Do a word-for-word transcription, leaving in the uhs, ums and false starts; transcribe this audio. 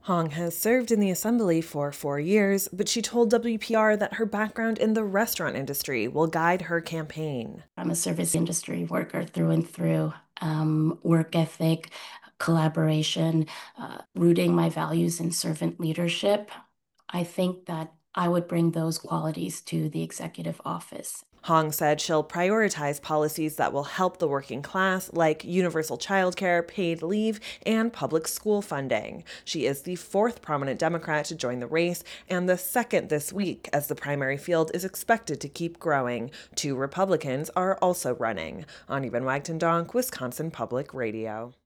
Hong has served in the assembly for four years, but she told W P R that her background in the restaurant industry will guide her campaign. I'm a service industry worker through and through. Um, work ethic, collaboration, uh, rooting my values in servant leadership. I think that I would bring those qualities to the executive office. Hong said she'll prioritize policies that will help the working class, like universal childcare, paid leave, and public school funding. She is the fourth prominent Democrat to join the race, and the second this week, as the primary field is expected to keep growing. Two Republicans are also running. Ani Ben Wagtendonk, Wisconsin Public Radio.